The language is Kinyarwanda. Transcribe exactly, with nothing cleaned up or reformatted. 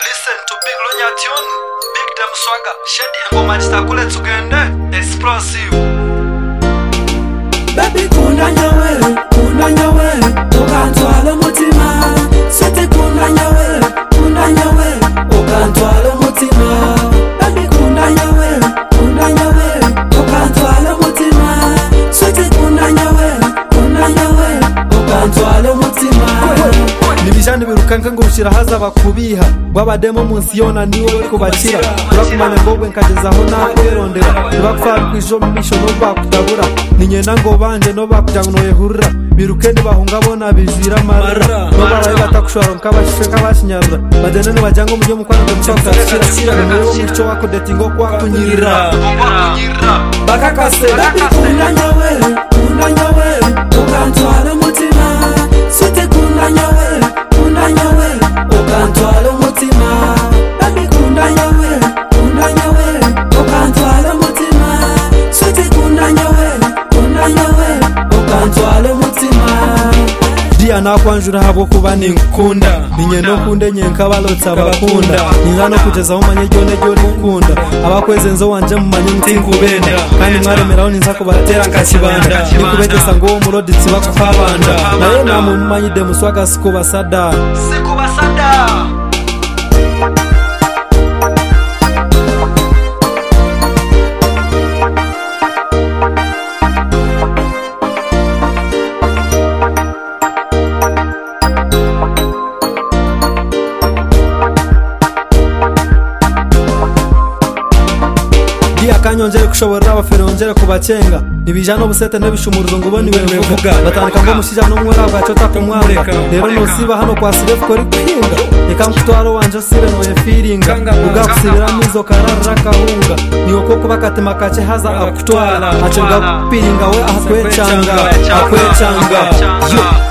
Listen to Big Lonya tune, Big Dem Swagger, Shady Ngoma chitakule tugende, explosive. Baby kuna nyawe, kuna nyawe, ukantwala mutima. Sweet kuna nyawe, kuna nyawe, ukantwala mutima. Baby kuna nyawe, kuna nyawe, ukantwala mutima. Sweet kuna nyawe, kuna nyawe, ukantwala mutima. Nibijani birukanka ngurushira haza bakubiha babademo munsi yona niwe kubakira urakumanya ngo bwenkageza na kwerondera bakufara kwijo misho no bakutabura ninyenda ngo banje no bakujyango no yehurira birukende bahunga bona bizira mara no baraye batakushora nkabashike kabashinyarura badene ne bajango mujye mukwana ndamutaka kira ngo muco wako datingo kwa kunyirira bakakasera kuna nyawe kuna nyawe ukantwala mutima. Sweet kuna nyawe kuna nyawe ukantwala mutima. Baby kuna nyawe kuna nyawe ukantwala mutima. Sweet kuna nyawe kuna nyawe ukantwala mutima. Dia nakwanjura habo kuba ninkunda ninyendo kunde nyenka balotsa bakunda ningano kugeza mu manye jone jone kunda abakweze nzo wanje mu manye mutinkubenda kandi mwaremeraho ninza kubatera nkakibanda nikubegesa ngo umurodi tsiba kufabanda naye namu manye Dem Swagger siko basada siko basada. Dia kanyongere kushobora abafere ongere kubacenga nibijana obusete nebishumuruzo ngo boni wevuga batandika ngo mushija no mwera bwacota kumwareka rero no siba hano kwa sire kuri kwinga eka mutwaro wanje sire no yefiringa ugakusibira mizo karara kahunga niyo koko bakatema kace haza akutwala acenga kupinga we akwecanga akwecanga yo